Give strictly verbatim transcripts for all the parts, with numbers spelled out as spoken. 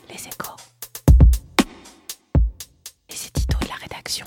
Les Échos. Les éditos de la rédaction.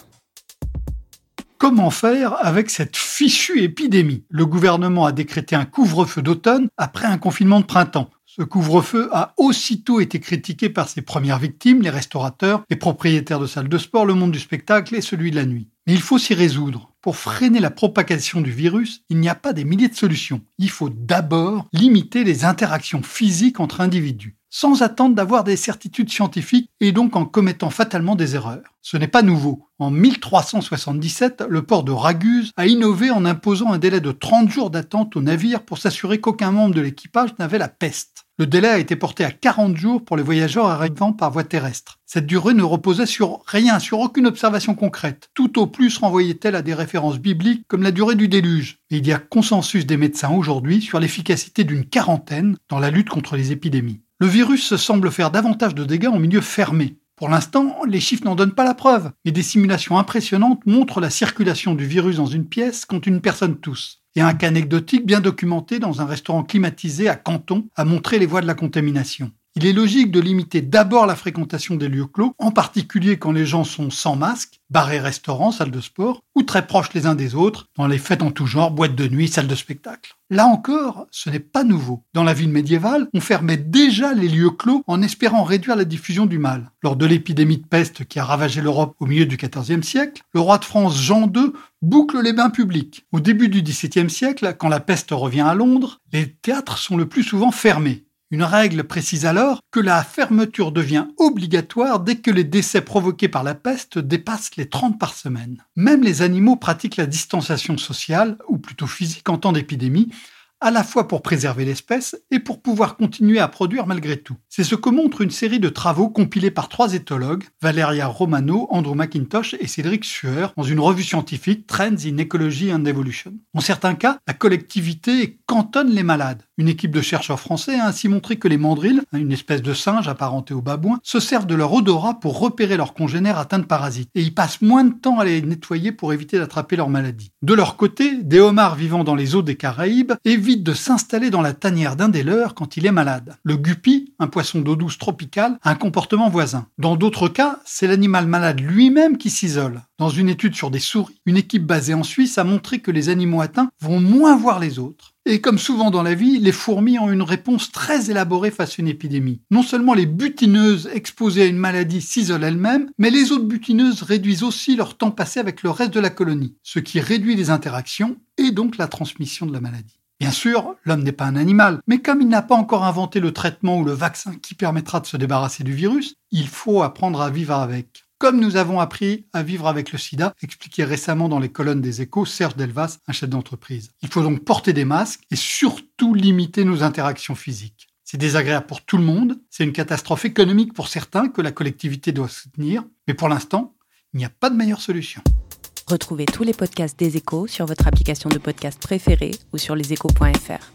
Comment faire avec cette fichue épidémie ? Le gouvernement a décrété un couvre-feu d'automne après un confinement de printemps. Ce couvre-feu a aussitôt été critiqué par ses premières victimes, les restaurateurs, les propriétaires de salles de sport, le monde du spectacle et celui de la nuit. Mais il faut s'y résoudre. Pour freiner la propagation du virus, il n'y a pas des milliers de solutions. Il faut d'abord limiter les interactions physiques entre individus, sans attendre d'avoir des certitudes scientifiques et donc en commettant fatalement des erreurs. Ce n'est pas nouveau. En mille trois cent soixante-dix-sept, le port de Raguse a innové en imposant un délai de trente jours d'attente aux navires pour s'assurer qu'aucun membre de l'équipage n'avait la peste. Le délai a été porté à quarante jours pour les voyageurs arrivant par voie terrestre. Cette durée ne reposait sur rien, sur aucune observation concrète. Tout au plus renvoyait-elle à des références bibliques comme la durée du déluge. Et il y a consensus des médecins aujourd'hui sur l'efficacité d'une quarantaine dans la lutte contre les épidémies. Le virus semble faire davantage de dégâts en milieu fermé. Pour l'instant, les chiffres n'en donnent pas la preuve, mais des simulations impressionnantes montrent la circulation du virus dans une pièce quand une personne tousse. Et un cas anecdotique bien documenté dans un restaurant climatisé à Canton a montré les voies de la contamination. Il est logique de limiter d'abord la fréquentation des lieux clos, en particulier quand les gens sont sans masque, bars et restaurants, salles de sport, ou très proches les uns des autres, dans les fêtes en tout genre, boîtes de nuit, salles de spectacle. Là encore, ce n'est pas nouveau. Dans la ville médiévale, on fermait déjà les lieux clos en espérant réduire la diffusion du mal. Lors de l'épidémie de peste qui a ravagé l'Europe au milieu du quatorzième siècle, le roi de France Jean deux boucle les bains publics. Au début du dix-septième siècle, quand la peste revient à Londres, les théâtres sont le plus souvent fermés. Une règle précise alors que la fermeture devient obligatoire dès que les décès provoqués par la peste dépassent les trente par semaine. Même les animaux pratiquent la distanciation sociale, ou plutôt physique en temps d'épidémie, à la fois pour préserver l'espèce et pour pouvoir continuer à produire malgré tout. C'est ce que montre une série de travaux compilés par trois éthologues, Valeria Romano, Andrew McIntosh et Cédric Sueur, dans une revue scientifique Trends in Ecology and Evolution. En certains cas, la collectivité cantonne les malades. Une équipe de chercheurs français a ainsi montré que les mandrilles, une espèce de singe apparenté aux babouins, se servent de leur odorat pour repérer leurs congénères atteints de parasites. Et ils passent moins de temps à les nettoyer pour éviter d'attraper leur maladie. De leur côté, des homards vivant dans les eaux des Caraïbes évitent de s'installer dans la tanière d'un des leurs quand il est malade. Le guppy, un poisson d'eau douce tropicale, a un comportement voisin. Dans d'autres cas, c'est l'animal malade lui-même qui s'isole. Dans une étude sur des souris, une équipe basée en Suisse a montré que les animaux atteints vont moins voir les autres. Et comme souvent dans la vie, les fourmis ont une réponse très élaborée face à une épidémie. Non seulement les butineuses exposées à une maladie s'isolent elles-mêmes, mais les autres butineuses réduisent aussi leur temps passé avec le reste de la colonie, ce qui réduit les interactions et donc la transmission de la maladie. Bien sûr, l'homme n'est pas un animal, mais comme il n'a pas encore inventé le traitement ou le vaccin qui permettra de se débarrasser du virus, il faut apprendre à vivre avec. Comme nous avons appris à vivre avec le sida, expliqué récemment dans les colonnes des Échos Serge Delvas, un chef d'entreprise. Il faut donc porter des masques et surtout limiter nos interactions physiques. C'est désagréable pour tout le monde, c'est une catastrophe économique pour certains que la collectivité doit soutenir, mais pour l'instant, il n'y a pas de meilleure solution. Retrouvez tous les podcasts des Échos sur votre application de podcast préférée ou sur leséchos point f r.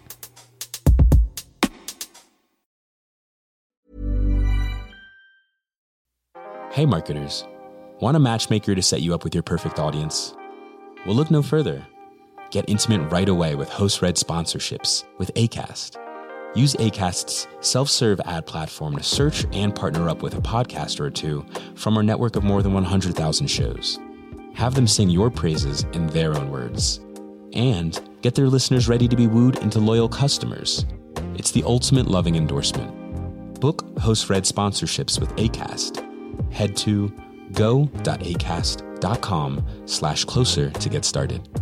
Hey marketers, want a matchmaker to set you up with your perfect audience? Well, look no further. Get intimate right away with host-read sponsorships with Acast. Use Acast's self-serve ad platform to search and partner up with a podcaster or two from our network of more than one hundred thousand shows. Have them sing your praises in their own words. And get their listeners ready to be wooed into loyal customers. It's the ultimate loving endorsement. Book host-read sponsorships with Acast. Head to go.acast.com slash closer to get started.